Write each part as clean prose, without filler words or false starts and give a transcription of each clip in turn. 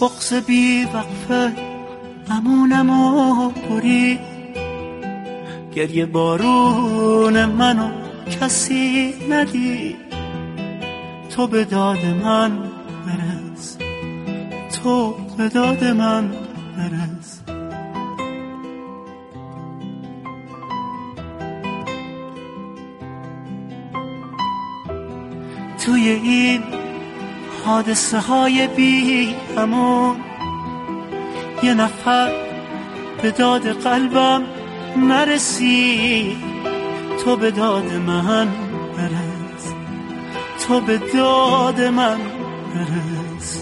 بغض بی وقفه امونمو برید، گریه بارون منو کسی ندید. تو به داد من برس، تو به داد من برس. توی این حادثه های بی امون یه نفر به داد قلبم نرسید. تو به داد من برس، تو به داد من برس.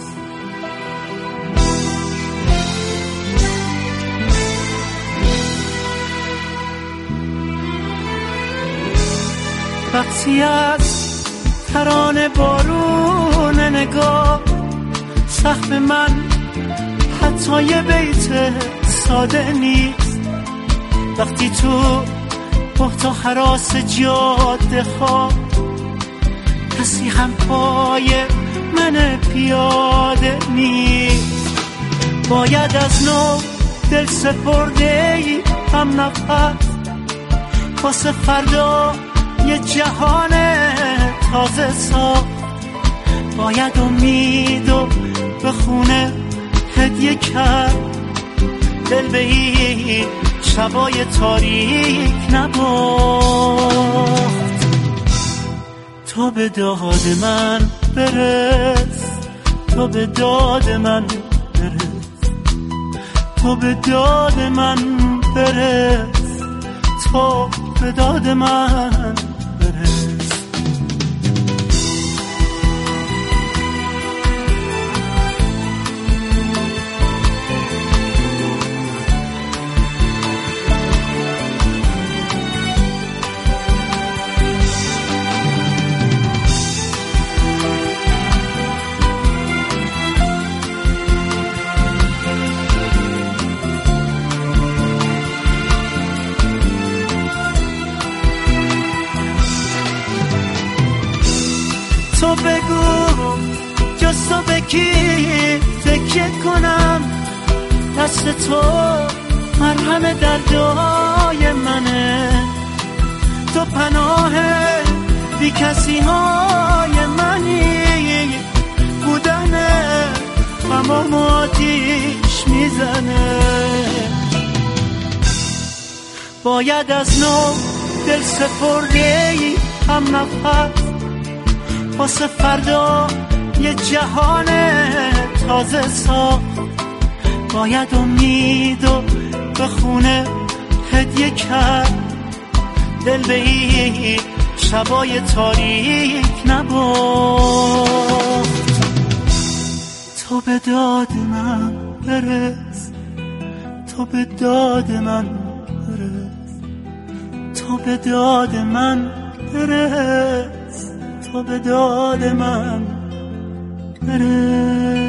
وقتی از ترانه بارون نگاه سقف من حتی یه بیت ساده نیست، وقتی تو بحت و هراس جاده ها کسی هم پای من پیاده نیست. باید از نو دل سپرده ای هم نفس واسه فردا یه جهان تازه ساخت. باید امیدو به خونه هدیه کرد، دل به این شبای تاریک نباخت. تو به داد من برس، تو به داد من برس، تو به داد من برس، تو به داد من برس. تو بگو جز تو به کی فکر کنم، دست تو مرهم دردای منه. تو پناه بی کسی های منی، بودن تمام آتیش میزنه. باید از نو دل سپرده ای هم نفس واسه فردا یه جهان تازه ساخت. باید امیدو به خونه هدیه کرد، دل به این شبای تاریک نباخت. تو به داد من برس، تو به داد من برس، تو به داد من برس، تو به داد من برس.